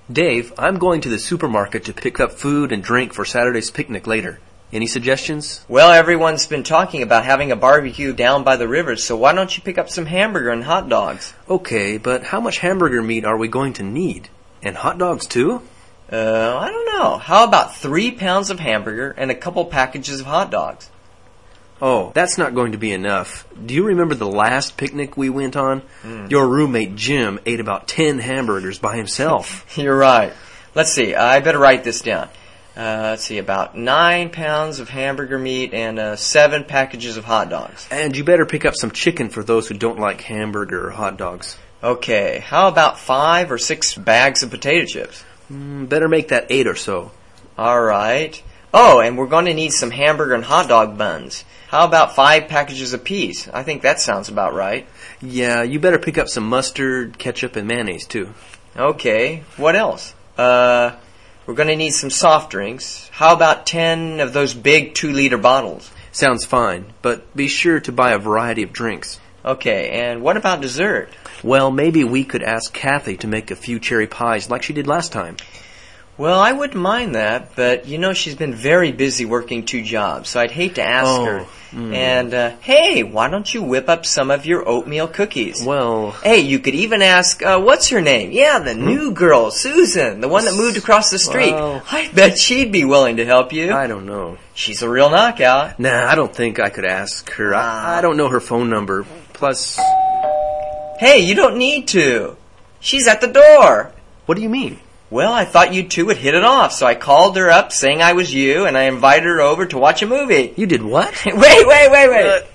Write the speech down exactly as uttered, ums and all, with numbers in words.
Dave, I'm going to the supermarket to pick up food and drink for Saturday's picnic later. Any suggestions? Well, everyone's been talking about having a barbecue down by the river, so why don't you pick up some hamburger and hot dogs? Okay, but how much hamburger meat are we going to need? And hot dogs too? Uh, I don't know. How about three pounds of hamburger and a couple packages of hot dogs? Oh, that's not going to be enough. Do you remember the last picnic we went on? Mm. Your roommate Jim ate about ten hamburgers by himself. You're right. Let's see. I better write this down. Uh, let's see. About nine pounds of hamburger meat and uh, seven packages of hot dogs. And you better pick up some chicken for those who don't like hamburger or hot dogs. Okay. How about five or six bags of potato chips? Mm, better make that eight or so. All right. Oh, and we're going to need some hamburger and hot dog buns. How about five packages apiece? I think that sounds about right. Yeah, you better pick up some mustard, ketchup, and mayonnaise, too. Okay. What else? Uh, we're going to need some soft drinks. How about ten of those big two-liter bottles? Sounds fine, but be sure to buy a variety of drinks. Okay, and what about dessert? Well, maybe we could ask Kathy to make a few cherry pies like she did last time. Well, I wouldn't mind that, but you know she's been very busy working two jobs, so I'd hate to ask oh, her. Mm. And, uh, hey, why don't you whip up some of your oatmeal cookies? Well... Hey, you could even ask, uh, what's her name? Yeah, the hmm? new girl, Susan, the one that moved across the street. Well, I bet she'd be willing to help you. I don't know. She's a real knockout. Nah, I don't think I could ask her. Uh, I, I don't know her phone number. Plus... Hey, you don't need to. She's at the door. What do you mean? Well, I thought you two would hit it off, so I called her up saying I was you, and I invited her over to watch a movie. You did what? Wait, wait, wait, wait. Uh,